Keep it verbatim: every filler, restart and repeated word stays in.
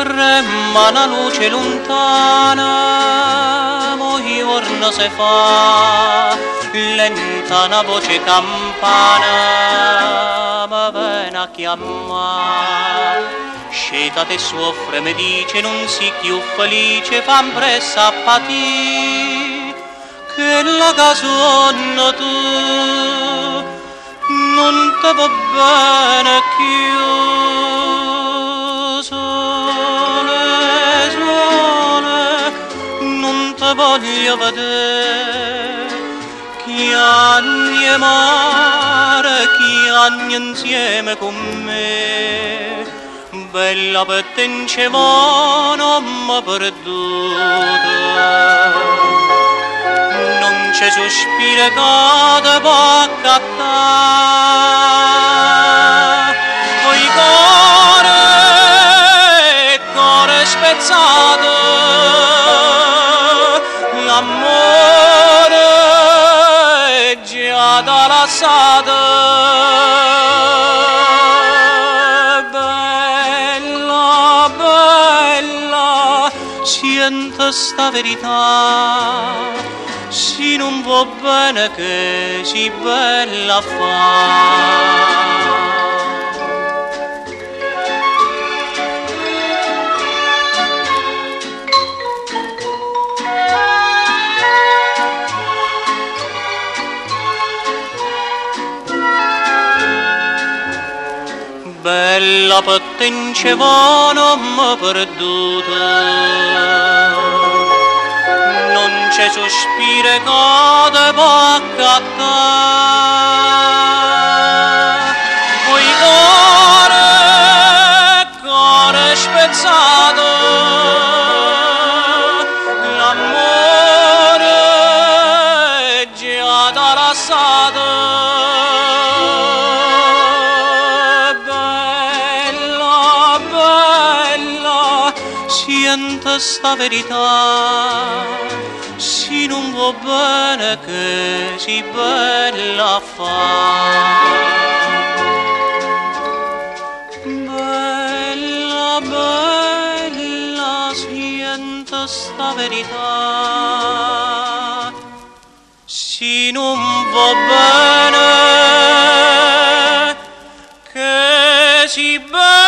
trema una luce lontana, mo giorno se fa, lenta una voce campana, ma viene a chiamare. Sceta te soffre, mi dice, non si più felice, fa impressa a patì, che la casonna tu non te va bene più. Sole, sole, non te voglio vedere, chi anni e mare, chi anni insieme con me. Bella per te in ceva non m'ha perduta, non c'è sospiro che te può accattare. Poi cuore, cuore spezzato, l'amore già da lasciato. Sento sta verità, si non va bene che si bella fa. Bella per te in ceva non m'ha perduta, non c'è sospiro che te può accattare. Poi cuore, cuore spezzato, l'amore già da lasciato. Sento sta verità, si non va bene che si bella fa. Bella, bella, sento sta verità, si non va bene che si bella